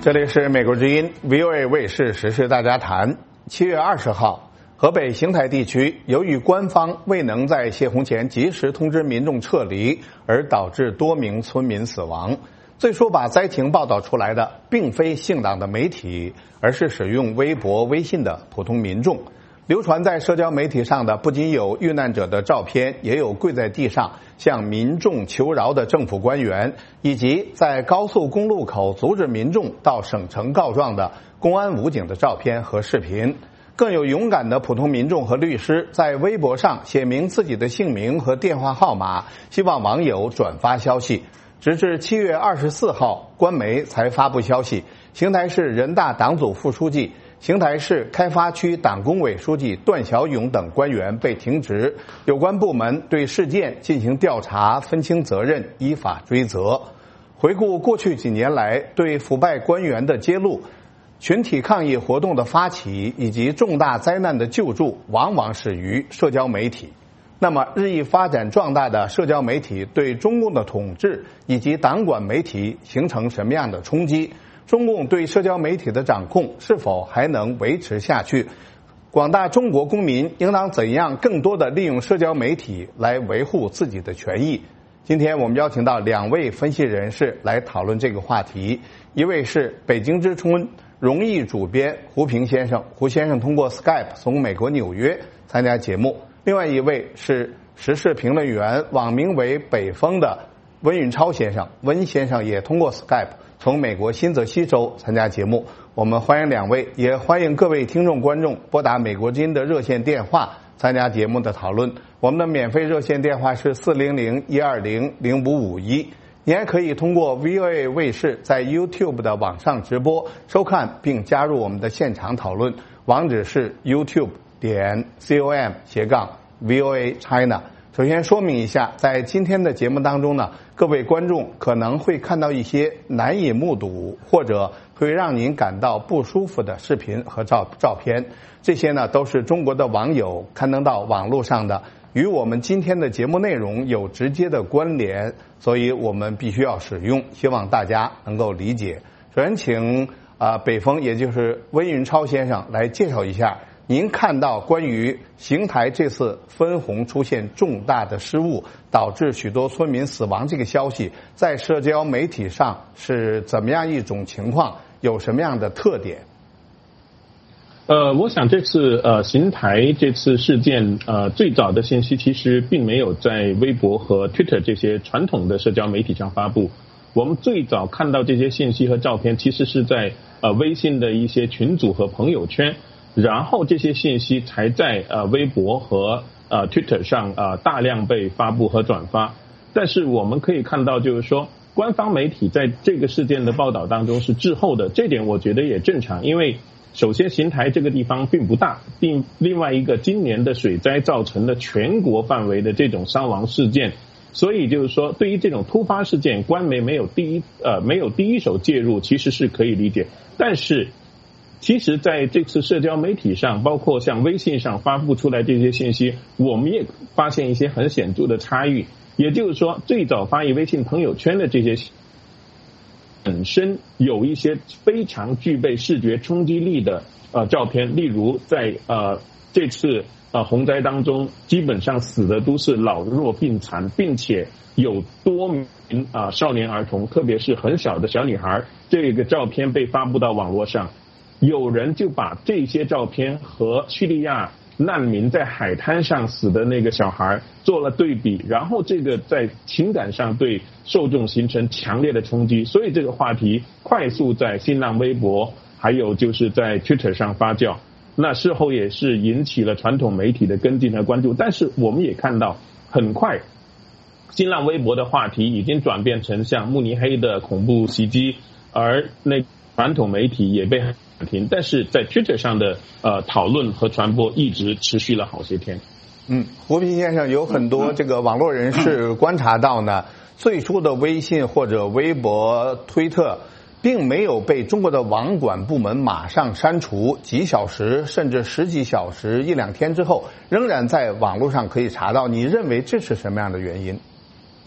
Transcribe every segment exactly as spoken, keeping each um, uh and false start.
这里是美国之音 V O A 卫视时事大家谈。七月二十号，河北邢台地区由于官方未能在泄洪前及时通知民众撤离，而导致多名村民死亡。最初把灾情报道出来的并非姓党的媒体，而是使用微博、微信的普通民众。流传在社交媒体上的不仅有遇难者的照片，也有跪在地上向民众求饶的政府官员，以及在高速公路口阻止民众到省城告状的公安武警的照片和视频。更有勇敢的普通民众和律师在微博上写明自己的姓名和电话号码，希望网友转发消息。直至七月二十四号，官媒才发布消息，邢台市人大党组副书记、邢台市开发区党工委书记段小勇等官员被停职，有关部门对事件进行调查，分清责任，依法追责。回顾过去几年来对腐败官员的揭露、群体抗议活动的发起以及重大灾难的救助，往往始于社交媒体。那么日益发展壮大的社交媒体对中共的统治以及党管媒体形成什么样的冲击？中共对社交媒体的掌控是否还能维持下去？广大中国公民应当怎样更多地利用社交媒体来维护自己的权益？今天我们邀请到两位分析人士来讨论这个话题。一位是北京之春荣誉主编胡平先生，胡先生通过 Skype 从美国纽约参加节目。另外一位是时事评论员，网名为北风的温云超先生，温先生也通过 Skype 从美国新泽西州参加节目。我们欢迎两位，也欢迎各位听众观众拨打美国之音的热线电话参加节目的讨论。我们的免费热线电话是四零零一二零零五五一。你还可以通过 V O A 卫视在 YouTube 的网上直播收看并加入我们的现场讨论，网址是 YouTube 点 com 斜杠 V O A China。首先说明一下，在今天的节目当中呢，各位观众可能会看到一些难以目睹或者会让您感到不舒服的视频和照照片，这些呢都是中国的网友刊登到网络上的，与我们今天的节目内容有直接的关联，所以我们必须要使用，希望大家能够理解。首先请啊、呃、北风，也就是温云超先生来介绍一下您看到关于邢台这次分洪出现重大的失误，导致许多村民死亡这个消息，在社交媒体上是怎么样一种情况，有什么样的特点？ 呃，我想这次呃邢台这次事件呃最早的信息其实并没有在微博和 Twitter 这些传统的社交媒体上发布。我们最早看到这些信息和照片，其实是在呃微信的一些群组和朋友圈。然后这些信息才在呃微博和呃 Twitter 上呃大量被发布和转发。但是我们可以看到，就是说官方媒体在这个事件的报道当中是滞后的，这点我觉得也正常，因为首先邢台这个地方并不大，另另外一个今年的水灾造成了全国范围的这种伤亡事件，所以就是说对于这种突发事件，官媒没有第一呃没有第一手介入，其实是可以理解。但是其实在这次社交媒体上，包括像微信上发布出来这些信息，我们也发现一些很显著的差异。也就是说，最早发于微信朋友圈的这些本身有一些非常具备视觉冲击力的呃照片，例如在呃这次呃洪灾当中，基本上死的都是老弱病残，并且有多名啊、呃、少年儿童，特别是很小的小女孩，这个照片被发布到网络上。有人就把这些照片和叙利亚难民在海滩上死的那个小孩做了对比，然后这个在情感上对受众形成强烈的冲击，所以这个话题快速在新浪微博还有就是在 Twitter 上发酵。那事后也是引起了传统媒体的跟进和关注，但是我们也看到很快新浪微博的话题已经转变成像慕尼黑的恐怖袭击，而那传统媒体也被停，但是在 Twitter 上的呃讨论和传播一直持续了好些天。 嗯，胡平先生，有很多这个网络人士观察到呢，最初的微信或者微博、推特并没有被中国的网管部门马上删除，几小时甚至十几小时、一两天之后，仍然在网络上可以查到。你认为这是什么样的原因？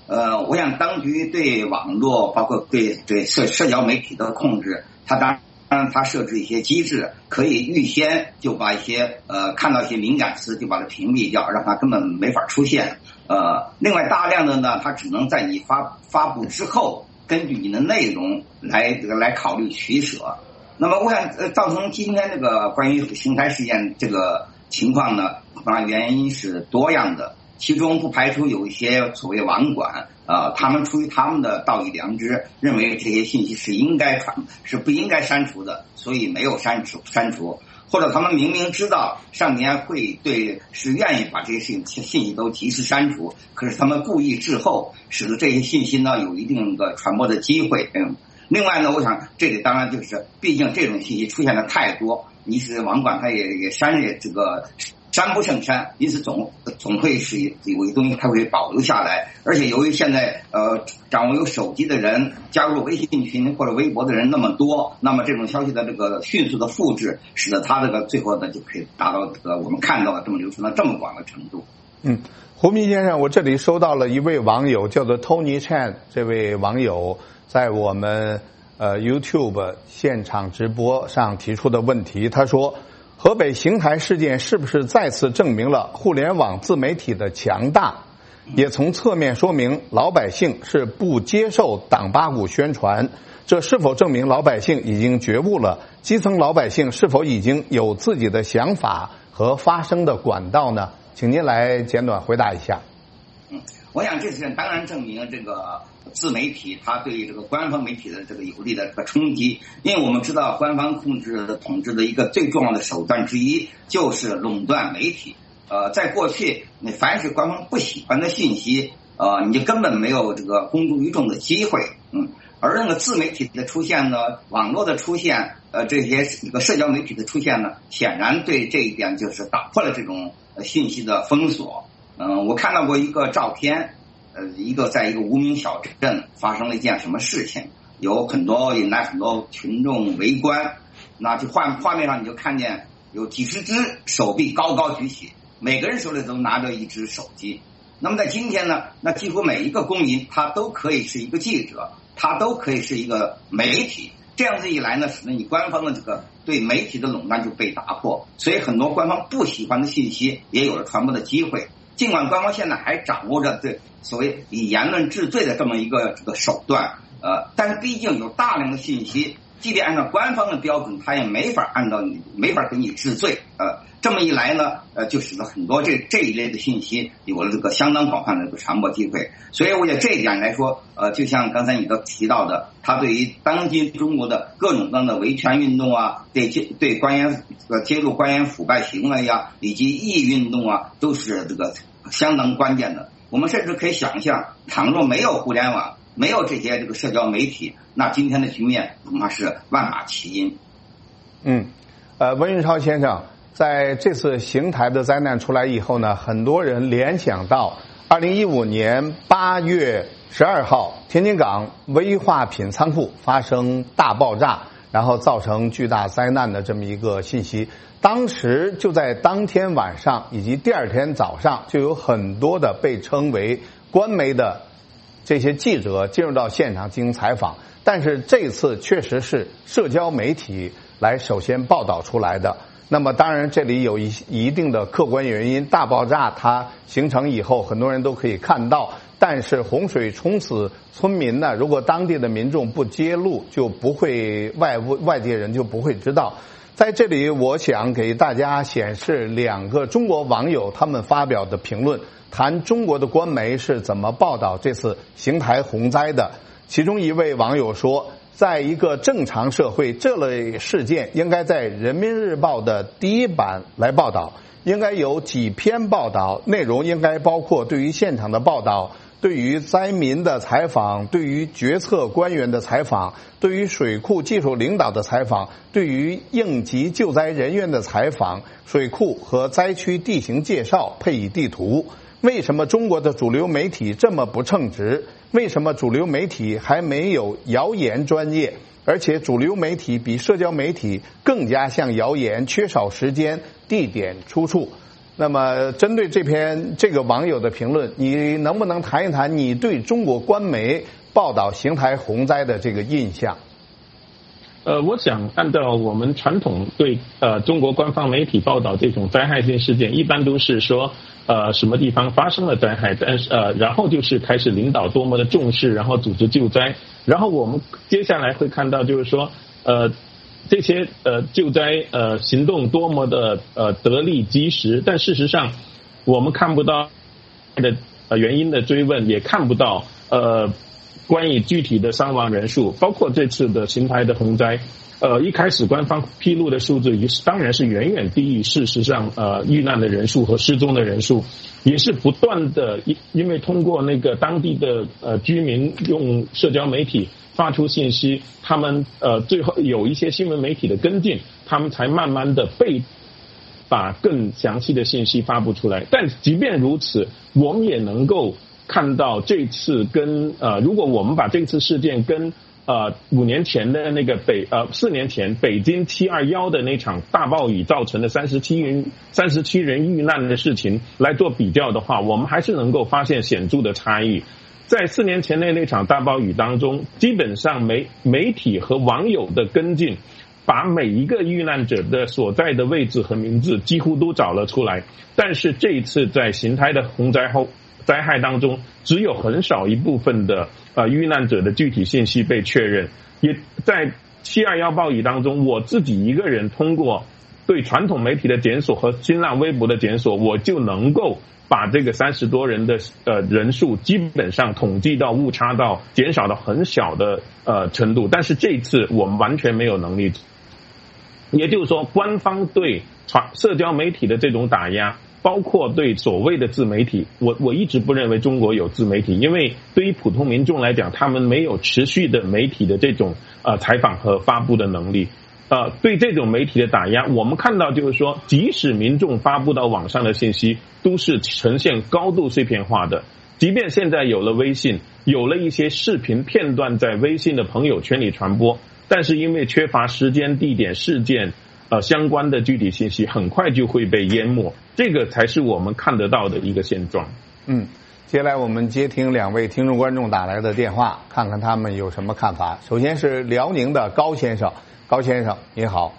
呃，我想当局对网络包括对对社社交媒体的控制，它当然它设置一些机制，可以预先就把一些呃看到一些敏感词就把它屏蔽掉，让它根本没法出现。呃，另外大量的呢，它只能在你发发布之后，根据你的内容来这个来考虑取舍。那么我想呃造成今天这个关于邢台事件这个情况呢，啊原因是多样的。其中不排除有一些所谓网管，呃，他们出于他们的道义良知，认为这些信息是应该传，是不应该删除的，所以没有删除删除。或者他们明明知道上面会对是愿意把这些信信息都及时删除，可是他们故意滞后，使得这些信息呢有一定的传播的机会。嗯，另外呢，我想这里当然就是，毕竟这种信息出现的太多，你是网管他也也删也这个。删不胜删，因此总总会是有些东西它会保留下来，而且由于现在呃掌握有手机的人加入微信群或者微博的人那么多，那么这种消息的这个迅速的复制，使得它这个最后呢就可以达到这个我们看到的这么流传的这么广的程度。 嗯，胡明先生，我这里收到了一位网友叫做 Tony Chan， 这位网友在我们呃 YouTube 现场直播上提出的问题，他说。河北邢台事件是不是再次证明了互联网自媒体的强大，也从侧面说明老百姓是不接受党八股宣传，这是否证明老百姓已经觉悟了？基层老百姓是否已经有自己的想法和发声的管道呢？请您来简短回答一下。 嗯，我想这是当然证明这个自媒体它对这个官方媒体的这个有力的这个冲击，因为我们知道官方控制的统治的一个最重要的手段之一就是垄断媒体。呃，在过去，你凡是官方不喜欢的信息，呃，你就根本没有这个公诸于众的机会。嗯，而那个自媒体的出现呢，网络的出现，呃，这些这个社交媒体的出现呢，显然对这一点就是打破了这种信息的封锁。嗯、呃，我看到过一个照片。呃，一个在一个无名小镇发生了一件什么事情，有很多引来很多群众围观，那就画画面上你就看见有几十只手臂高高举起，每个人手里都拿着一只手机。那么在今天呢，那几乎每一个公民他都可以是一个记者，他都可以是一个媒体。这样子一来呢，使得你官方的这个对媒体的垄断就被打破，所以很多官方不喜欢的信息也有了传播的机会。尽管官方现在还掌握着对所谓以言论治罪的这么一个这个手段，呃，但是毕竟有大量的信息，即便按照官方的标准，他也没法按照你没法给你治罪，呃，这么一来呢，呃，就使得很多这这一类的信息有了这个相当广泛的这个传播机会。所以我觉得这一点来说，呃，就像刚才你都提到的，他对于当今中国的各种各样的维权运动啊，对对官员呃揭露官员腐败行为啊，以及异议运动啊，都是这个相当关键的。我们甚至可以想象，倘若没有互联网，没有这些这个社交媒体，那今天的局面恐怕是万马齐喑。 嗯，呃，温云超先生，在这次邢台的灾难出来以后呢，很多人联想到二零一五年八月十二号天津港危化品仓库发生大爆炸，然后造成巨大灾难的这么一个信息。当时就在当天晚上以及第二天早上，就有很多的被称为官媒的这些记者进入到现场进行采访，但是这次确实是社交媒体来首先报道出来的。那么当然这里有一一定的客观原因，大爆炸它形成以后很多人都可以看到，但是洪水冲死村民呢，如果当地的民众不揭露，就不会外外界人就不会知道。在这里我想给大家显示两个中国网友他们发表的评论，谈中国的官媒是怎么报道这次邢台洪灾的。其中一位网友说，在一个正常社会，这类事件应该在人民日报的第一版来报道，应该有几篇报道，内容应该包括对于现场的报道，对于灾民的采访，对于决策官员的采访，对于水库技术领导的采访，对于应急救灾人员的采访，水库和灾区地形介绍配以地图。为什么中国的主流媒体这么不称职？为什么主流媒体还没有谣言专业？而且主流媒体比社交媒体更加像谣言，缺少时间、地点、出处。 那么针对这篇这个网友的评论，你能不能谈一谈你对中国官媒报道邢台洪灾的这个印象？ 呃，我想按照我们传统对呃中国官方媒体报道这种灾害性事件，一般都是说呃什么地方发生了灾害，但是呃然后就是开始领导多么的重视，然后组织救灾，然后我们接下来会看到就是说呃这些呃救灾呃行动多么的呃得力及时，但事实上我们看不到的呃原因的追问，也看不到呃。关于具体的伤亡人数，包括这次的邢台的洪灾，呃，一开始官方披露的数字也是当然是远远低于事实上呃遇难的人数和失踪的人数，也是不断的因因为通过那个当地的呃居民用社交媒体发出信息，他们呃最后有一些新闻媒体的跟进，他们才慢慢的被把更详细的信息发布出来。但即便如此，我们也能够看到这次跟呃，如果我们把这次事件跟呃五年前的那个北呃四年前北京七二一的那场大暴雨造成的三十七人三十七人遇难的事情来做比较的话，我们还是能够发现显著的差异。在四年前的那场大暴雨当中，基本上媒媒体和网友的跟进，把每一个遇难者的所在的位置和名字几乎都找了出来。但是这一次在邢台的洪灾后灾害当中，只有很少一部分的呃遇难者的具体信息被确认。也在七二一暴雨当中，我自己一个人通过对传统媒体的检索和新浪微博的检索，我就能够把这个三十多人的呃人数基本上统计到误差到减少到很小的呃程度。但是这一次我们完全没有能力，也就是说，官方对传社交媒体的这种打压，包括对所谓的自媒体，我我一直不认为中国有自媒体，因为对于普通民众来讲，他们没有持续的媒体的这种呃采访和发布的能力。呃，对这种媒体的打压，我们看到就是说，即使民众发布到网上的信息都是呈现高度碎片化的，即便现在有了微信，有了一些视频片段在微信的朋友圈里传播，但是因为缺乏时间、地点、事件呃相关的具体信息，很快就会被淹没。这个才是我们看得到的一个现状。 嗯，接下来我们接听两位听众观众打来的电话，看看他们有什么看法。首先是辽宁的高先生，高先生你好。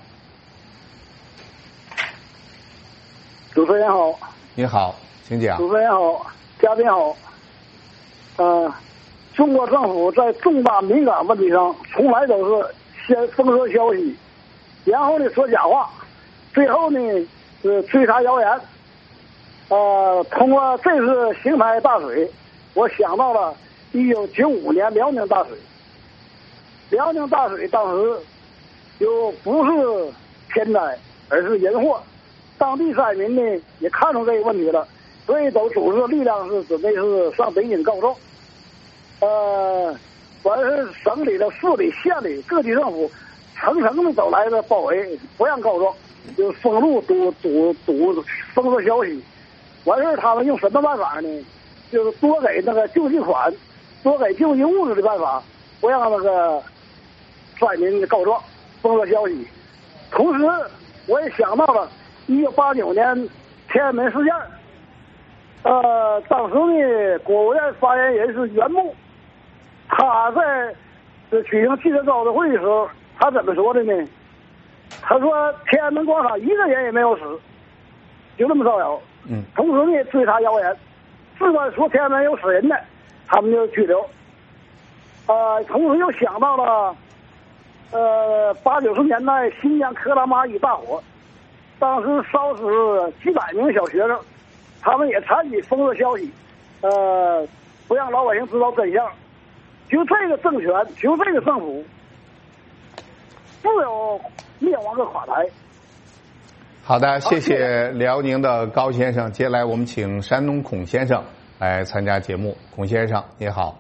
主持人好。 你好，请讲。 主持人好，嘉宾好。呃，中国政府在重大敏感问题上，从来都是先封锁消息，然后呢说假话，最后呢是追查谣言。呃，通过这次邢台大水，我想到了一九九五年辽宁大水。辽宁大水当时就不是天灾，而是人祸。当地灾民呢也看出这个问题了，所以都组织力量是准备是上北京告状。呃，完是省里的、市里、县里各级政府层层的都来的包围，不让告状，就封路、堵堵堵封锁消息。完事他们用什么办法呢？就是多给那个救济款，多给救济物资的办法，不让那个灾民告状、封锁消息。同时，我也想到了一九八九年天安门事件。呃，当时呢，国务院发言人是袁木，他在举行记者招待会的时候，他怎么说的呢？他说天安门广场一个人也没有死，就这么造谣。 嗯。 同时呢，追查谣言，只管说天安门有死人的，他们就拘留。呃，同时又想到了，呃，八九十年代新疆克拉玛依大火，当时烧死几百名小学生，他们也参与封锁消息，呃，不让老百姓知道真相。就这个政权，就这个政府，只有灭亡和垮台。 好的，谢谢辽宁的高先生。接下来我们请山东孔先生来参加节目。孔先生你好。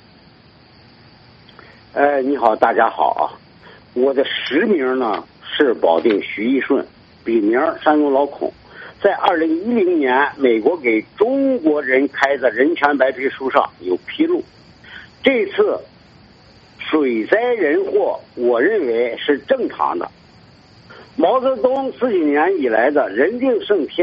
哎，你好，大家好啊！我的实名呢是保定徐一顺，笔名山东老孔。在二零一零年，美国给中国人开的人权白皮书上有披露，这次水灾人祸，我认为是正常的。毛泽东十几年以来的人定胜天、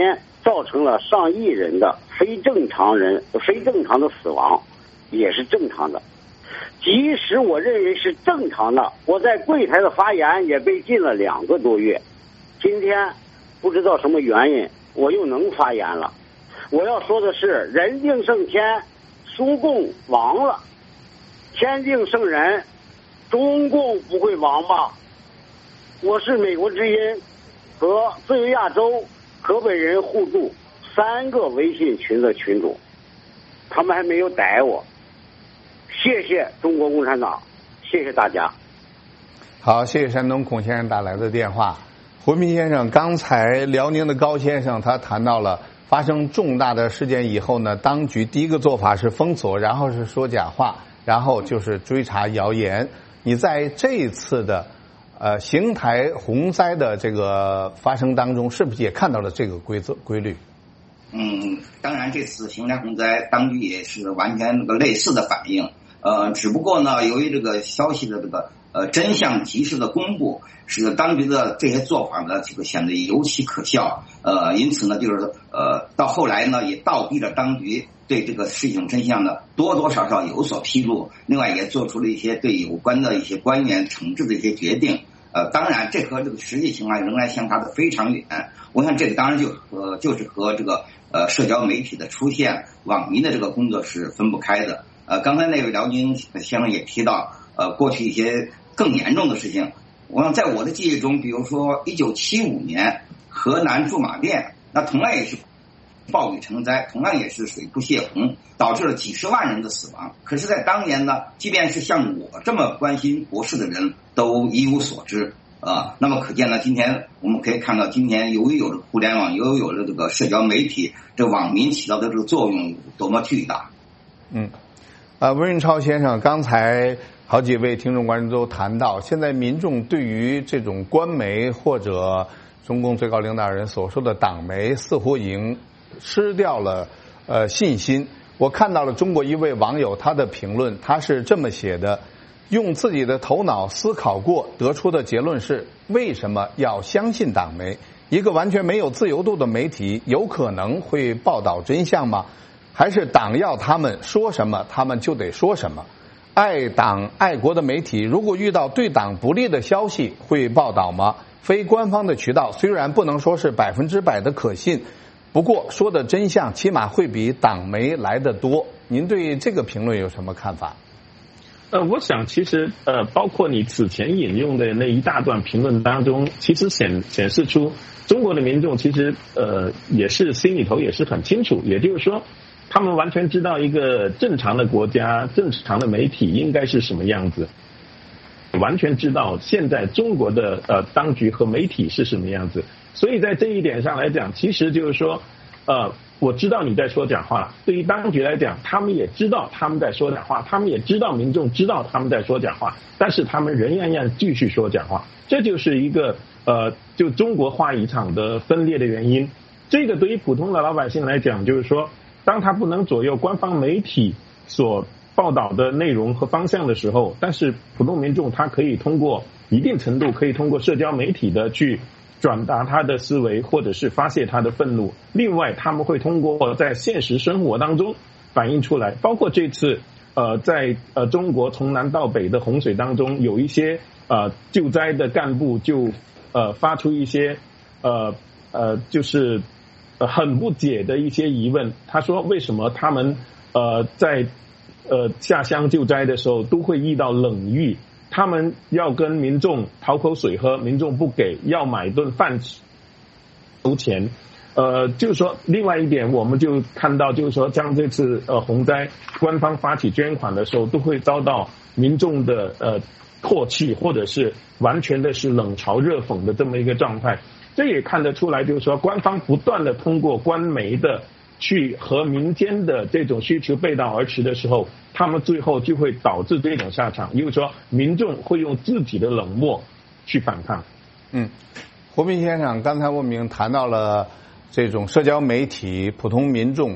造成了上亿人的非正常人非正常的死亡，也是正常的。即使我认为是正常的，我在柜台的发言也被禁了两个多月。今天不知道什么原因，我又能发言了。我要说的是，人定胜天，苏共亡了；天定胜人，中共不会亡吧？我是美国之音和自由亚洲河北人互助三个微信群的群主，他们还没有逮我。谢谢中国共产党，谢谢大家。 好，谢谢山东孔先生打来的电话。胡明先生，刚才辽宁的高先生他谈到了发生重大的事件以后呢，当局第一个做法是封锁，然后是说假话，然后就是追查谣言。你在这次的呃邢台洪灾的这个发生当中，是不是也看到了这个规则规律？ 嗯，当然这次邢台洪灾，当局也是完全那个类似的反应。呃，只不过呢，由于这个消息的这个呃真相及时的公布，使得当局的这些做法呢，这个显得尤其可笑。呃，因此呢，就是呃到后来呢，也倒逼着当局对这个事情真相呢多多少少有所披露。另外，也做出了一些对有关的一些官员惩治的一些决定。呃，当然，这和这个实际情况仍然相差的非常远。我想，这个当然就呃就是和这个呃社交媒体的出现、网民的这个工作是分不开的。呃，刚才那位辽宁先生也提到，呃，过去一些更严重的事情。我想在我的记忆中，比如说一九七五年河南驻马店，那同样也是暴雨成灾，同样也是水库泄洪，导致了几十万人的死亡。可是，在当年呢，即便是像我这么关心国事的人，都一无所知啊、呃。那么可见呢，今天我们可以看到，今天由于有了互联网，由于有了这个社交媒体，这网民起到的这个作用多么巨大。 嗯。呃，温润超先生，刚才好几位听众观众都谈到，现在民众对于这种官媒或者中共最高领导人所说的党媒，似乎已经失掉了呃信心。我看到了中国一位网友他的评论，他是这么写的：用自己的头脑思考过，得出的结论是：为什么要相信党媒？一个完全没有自由度的媒体，有可能会报道真相吗？还是党要他们说什么，他们就得说什么？爱党爱国的媒体，如果遇到对党不利的消息，会报道吗？非官方的渠道虽然不能说是百分之百的可信，不过说的真相起码会比党媒来得多。您对这个评论有什么看法？ 呃，我想其实呃，包括你此前引用的那一大段评论当中，其实显显示出中国的民众其实呃也是心里头也是很清楚，也就是说，他们完全知道一个正常的国家、正常的媒体应该是什么样子，完全知道现在中国的呃当局和媒体是什么样子。所以在这一点上来讲，其实就是说，呃，我知道你在说假话，对于当局来讲，他们也知道他们在说假话，他们也知道民众知道他们在说假话，但是他们仍然要继续说假话，这就是一个呃，就中国话语场的分裂的原因。这个对于普通的老百姓来讲，就是说，当他不能左右官方媒体所报道的内容和方向的时候，但是普通民众他可以通过一定程度可以通过社交媒体的去转达他的思维，或者是发泄他的愤怒。另外，他们会通过在现实生活当中反映出来，包括这次呃在呃中国从南到北的洪水当中，有一些呃救灾的干部就呃发出一些呃呃就是呃很不解的一些疑问。他说，为什么他们呃在呃下乡救灾的时候都会遇到冷遇？他们要跟民众讨口水喝，民众不给，要买顿饭吃筹钱。呃，就是说，另外一点，我们就看到，就是说，像这次呃洪灾，官方发起捐款的时候，都会遭到民众的呃唾弃，或者是完全的是冷嘲热讽的这么一个状态。这也看得出来，就是说，官方不断的通过官媒的去和民间的这种需求背道而驰的时候，他们最后就会导致这种下场，也就是说，民众会用自己的冷漠去反抗。 嗯，胡斌先生，刚才我们谈到了这种社交媒体、普通民众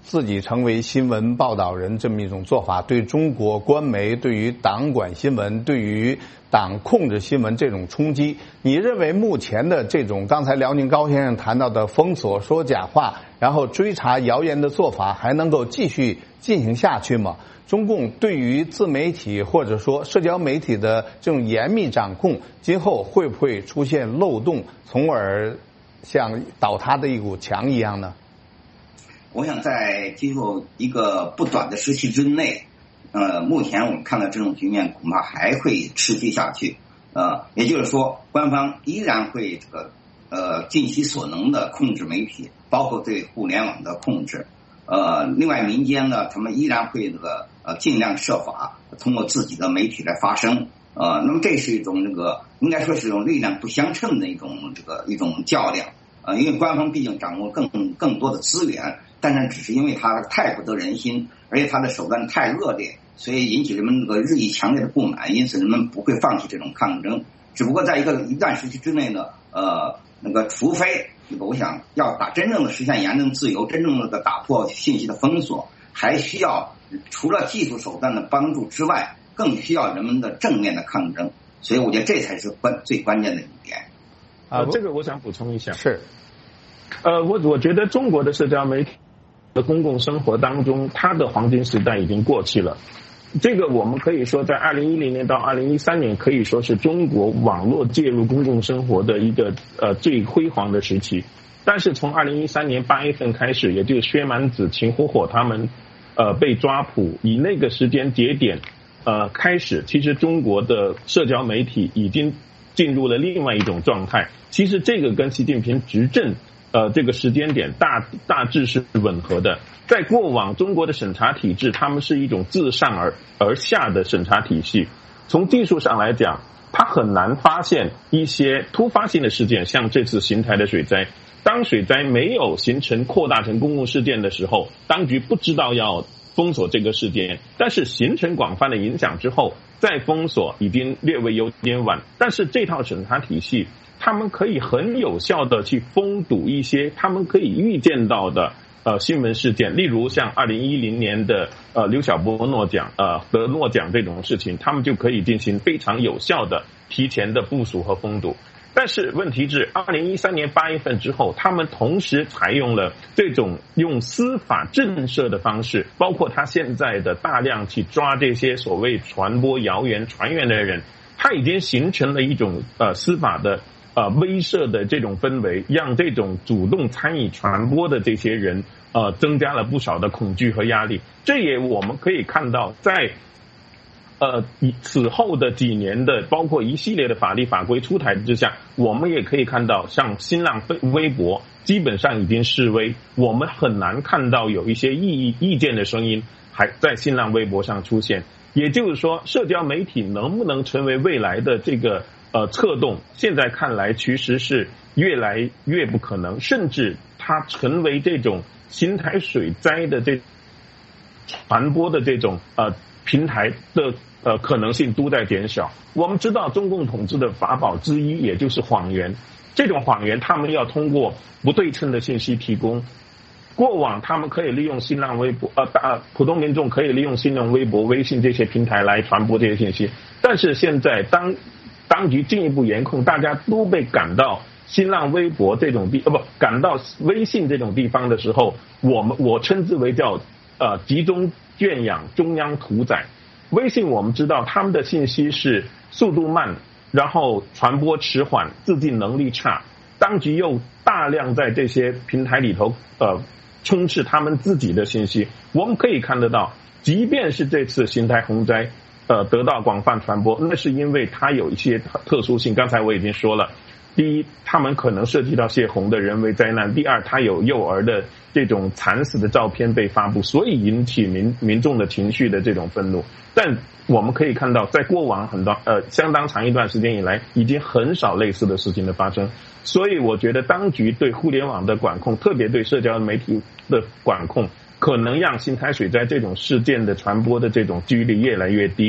自己成为新闻报道人这么一种做法，对中国官媒、对于党管新闻、对于党控制新闻这种冲击，你认为目前的这种刚才辽宁高先生谈到的封锁、说假话，然后追查谣言的做法，还能够继续进行下去吗？中共对于自媒体或者说社交媒体的这种严密掌控，今后会不会出现漏洞，从而像倒塌的一股墙一样呢？ 我想在今后一个不短的时期之内，呃，目前我们看到这种局面恐怕还会持续下去。呃，也就是说，官方依然会这个呃尽其所能的控制媒体，包括对互联网的控制。呃，另外民间呢，他们依然会这个呃尽量设法通过自己的媒体来发声。呃，那么这是一种这个应该说是一种力量不相称的一种这个一种较量。呃，因为官方毕竟掌握更更多的资源，但是只是因为它太不得人心，而且它的手段太恶劣，所以引起人们这个日益强烈的不满，因此人们不会放弃这种抗争。只不过在一个一段时期之内呢，呃，那个除非这个我想要打真正的实现言论自由，真正的打破信息的封锁，还需要除了技术手段的帮助之外，更需要人们的正面的抗争。所以我觉得这才是关最关键的一点。 啊，这个我想补充一下。 是， 呃，我我觉得中国的社交媒体的公共生活当中，它的黄金时代已经过去了。这个我们可以说，在二零一零年到二零一三年，可以说是中国网络介入公共生活的一个呃最辉煌的时期。但是从二零一三年八月份开始，也就是薛蛮子、秦火火他们呃被抓捕，以那个时间节点呃开始，其实中国的社交媒体已经进入了另外一种状态。其实这个跟习近平执政呃这个时间点大大致是吻合的。在过往中国的审查体制，他们是一种自上而而下的审查体系。从技术上来讲，它很难发现一些突发性的事件，像这次邢台的水灾。当水灾没有形成扩大成公共事件的时候，当局不知道要封锁这个事件，但是形成广泛的影响之后再封锁已经略微有点晚。但是这套审查体系他们可以很有效的去封堵一些他们可以预见到的呃新闻事件，例如像二零一零年的呃刘晓波诺奖呃得诺奖这种事情，他们就可以进行非常有效的提前的部署和封堵。但是问题是二零一三年八月份之后，他们同时采用了这种用司法震慑的方式，包括他现在的大量去抓这些所谓传播谣言传言的人，他已经形成了一种呃司法的呃威慑的这种氛围，让这种主动参与传播的这些人呃增加了不少的恐惧和压力。这也我们可以看到在呃，此后的几年的包括一系列的法律法规出台之下，我们也可以看到像新浪微博基本上已经式微，我们很难看到有一些异议意见的声音还在新浪微博上出现。也就是说，社交媒体能不能成为未来的这个呃策动，现在看来其实是越来越不可能，甚至它成为这种邢台水灾的这传播的这种呃平台的呃可能性都在减少。我们知道中共统治的法宝之一也就是谎言，这种谎言他们要通过不对称的信息提供。过往他们可以利用新浪微博呃大普通民众可以利用新浪微博、微信这些平台来传播这些信息，但是现在当当局进一步严控，大家都被赶到新浪微博这种地呃不赶到微信这种地方的时候，我们我称之为叫呃集中圈养中央屠宰。微信我们知道他们的信息是速度慢，然后传播迟缓，自净能力差，当局又大量在这些平台里头呃充斥他们自己的信息。我们可以看得到，即便是这次邢台洪灾呃得到广泛传播，那是因为它有一些特殊性，刚才我已经说了，第一，他们可能涉及到泄洪的人为灾难；第二，它有幼儿的这种惨死的照片被发布，所以引起民民众的情绪的这种愤怒。但我们可以看到，在过往很多呃相当长一段时间以来，已经很少类似的事情的发生。所以我觉得当局对互联网的管控，特别对社交媒体的管控，可能让邢台水灾这种事件的传播的这种几率越来越低。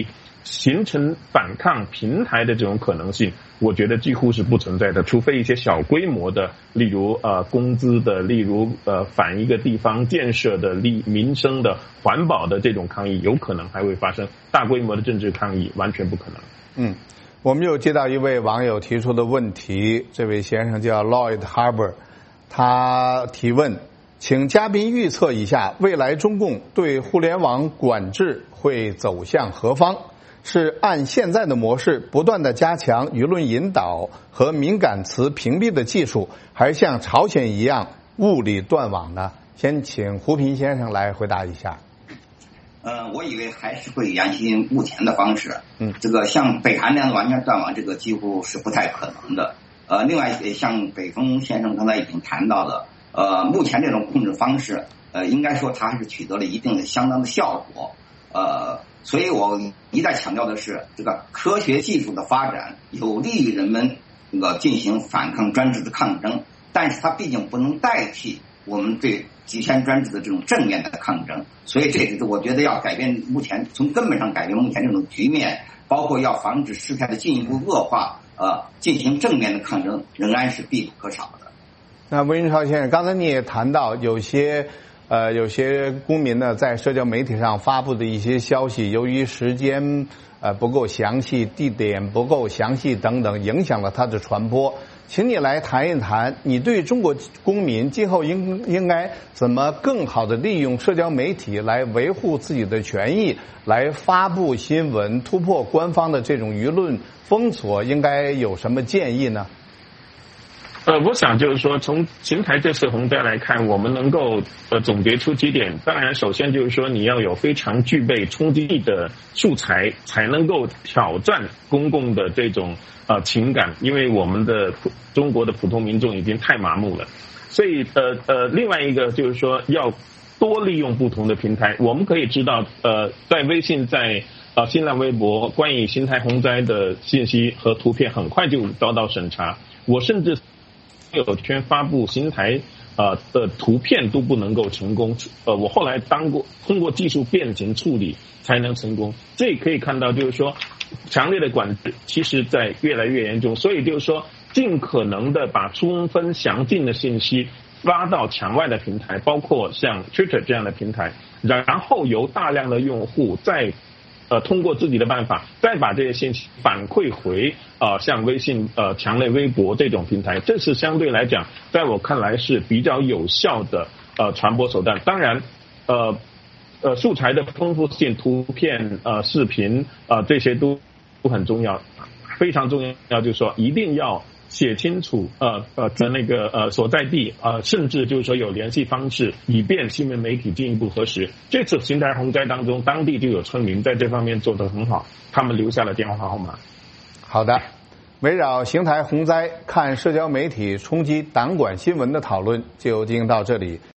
形成反抗平台的这种可能性，我觉得几乎是不存在的，除非一些小规模的，例如呃工资的，例如呃反一个地方建设的、利民生的、环保的这种抗议，有可能还会发生。大规模的政治抗议完全不可能。 嗯，我们又接到一位网友提出的问题，这位先生叫 Lloyd Harbour， 他提问，请嘉宾预测一下未来中共对互联网管制会走向何方？是按现在的模式不断的加强舆论引导和敏感词屏蔽的技术，还是像朝鲜一样物理断网呢？先请胡平先生来回答一下。 呃，我以为还是会沿袭目前的方式。 嗯， 这个像北韩那样的完全断网，这个几乎是不太可能的。呃，另外像北峰先生刚才已经谈到的，呃，目前这种控制方式，呃，应该说它还是取得了一定的相当的效果。呃，所以我一再强调的是，这个科学技术的发展有利于人们这个进行反抗专制的抗争，但是它毕竟不能代替我们对极权专制的这种正面的抗争。所以这是我觉得要改变目前从根本上改变目前这种局面，包括要防止事态的进一步恶化，呃，进行正面的抗争仍然是必不可少的。 那温云超先生，刚才你也谈到有些呃有些公民呢在社交媒体上发布的一些消息，由于时间呃不够详细，地点不够详细等等，影响了它的传播。请你来谈一谈，你对中国公民今后应应该怎么更好的利用社交媒体来维护自己的权益，来发布新闻，突破官方的这种舆论封锁，应该有什么建议呢？ 呃，我想就是说，从邢台这次洪灾来看，我们能够呃总结出几点。当然，首先就是说，你要有非常具备冲击力的素材，才能够挑战公共的这种呃情感，因为我们的中国的普通民众已经太麻木了。所以呃呃，另外一个就是说，要多利用不同的平台。我们可以知道，呃，在微信在呃新浪微博关于邢台洪灾的信息和图片很快就遭到审查。我甚至朋友圈发布邢台呃的图片都不能够成功，呃，我后来当过通过技术变形处理才能成功。这也可以看到，就是说强烈的管制其实在越来越严重，所以就是说尽可能的把充分详尽的信息发到墙外的平台，包括像 Twitter 这样的平台，然后由大量的用户再呃，通过自己的办法，再把这些信息反馈回呃，像微信、呃，强类微博这种平台，这是相对来讲，在我看来是比较有效的呃传播手段。当然，呃呃，素材的丰富性、图片、呃，视频呃，这些都都很重要，非常重要，就是说一定要写清楚呃呃的那个呃所在地，呃甚至就是说有联系方式，以便新闻媒体进一步核实。这次邢台洪灾当中，当地就有村民在这方面做得很好，他们留下了电话号码。 好的，围绕邢台洪灾看社交媒体冲击党管新闻的讨论就进行到这里。